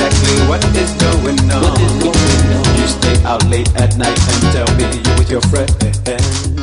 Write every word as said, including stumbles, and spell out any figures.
exactly what is going on. What is going on? You stay out late at night and tell me you with your friend.